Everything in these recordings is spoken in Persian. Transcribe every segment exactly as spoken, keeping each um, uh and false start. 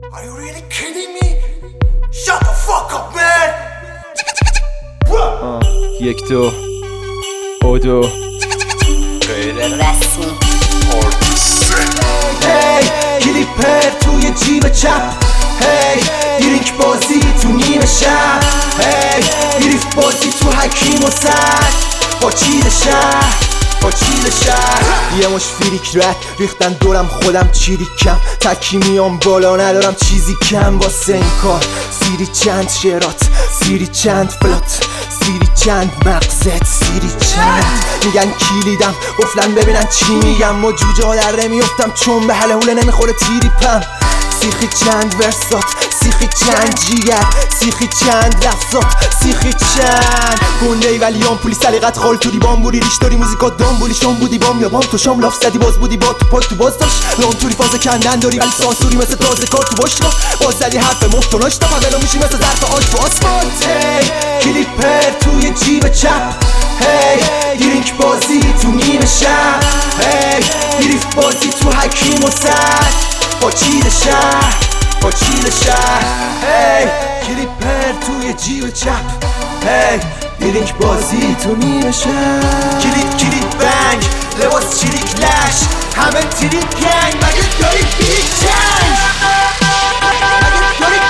Are you really kidding me? Shut the fuck up man. آه. یک دو او دو غیر رسمی هی کلیپر توی جیب چپ هی دیرینک بازی تو نیمه شب هی دیریف بازی تو حکیم و سر با چیل شهر با چیل شهر یه مش فیریک رد ریختن دورم خودم چیریکم تکی میام بالا ندارم چیزی کم واسه این کار سیری چند شرات سیری چند فلات سیری چند مغزت سیری چند میگن کلیدم قفلن ببینن چی میگم و جوجه ها در نمیفتم چون به حله حوله نمیخوره تیریپم سیخی چند ورسات سیخی چند جیگر سیخی چند لفظات سیخی چند گنده ای ولی آمپولی سلیقت خال توری بامبوری ریش داری موزیکات دامبولی شام بودی بام یا بام تو شام لاف زدی باز بودی با تو پاک تو باز داشت لام توری فاز کندن داری ولی سانسوری مثل تازه کار تو باشگاه باز زدی حرف مفت و ناشتا پدلو میشی مثل ظرف آش تو آسفالت هی کلیپر توی جیب چپ هی دیرینک بازی تو نیمه شب هی دیریف بازی تو حکیم و سر با چیل شهر با چیل شهر هی کلیپر توی جیب چپ هی دیرینک بازی تو نیمه شهر کلیپ کلیپ بنگ لباس چیریک لش همه تیریک گنگ مگه داری بیریک جنگ مگه داری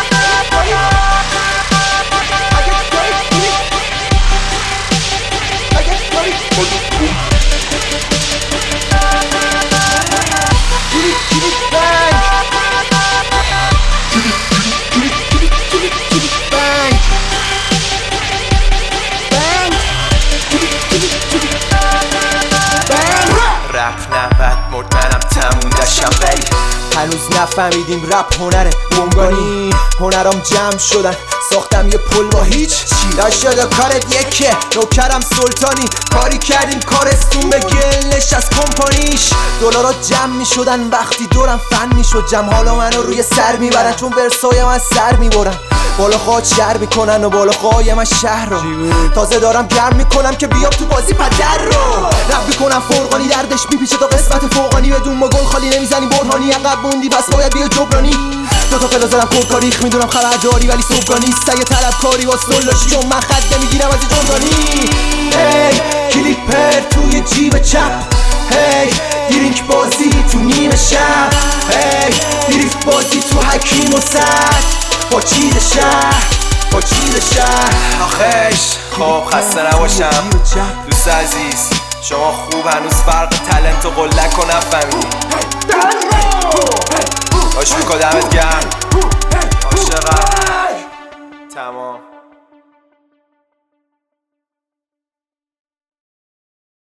رپ نبد مرد منم تموم داشتم ولی هنوز نفهمیدیم رپ هنره بونگانی هنرام جمع شدن ساختم یه پل با هیچ چیلا شده کارت یکه نوکرم سلطانی کاری کردیم کارستون به گل نشست کمپانیش دلارا جمع می شدن وقتی دورم فن می شد جمع حالا منو روی سر میبرن چون ورسای من سر میبرن بالا خواه شهر میکنن و بالا خواه من شهر رو تازه دارم گرم میکنم که بیام تو بازی پدر رو رب میکنم فرقانی دردش میپیچه تا قسمت فوقانی بدون ما گل خالی نمیزنی برهانی عقب موندی پس باید بیا جبرانی دوتا فلا زدم کل تاریخ میدونم خبرداری ولی صبحگانی سگه طلب کاری با سلاشی چون من خط نمیگیرم از این جمدانی هی کلیپر توی جیب چپ هی دیرینک بازی تو نیمه شب هی دیریف بازی تو حکیم و سر با چیل شهر با چیل شهر آخش خب خسته نباشم دوست عزیز شما خوب هنوز فرق تلنت و قلک و نفهمیدی باش میکنه دمت گرم عاشقم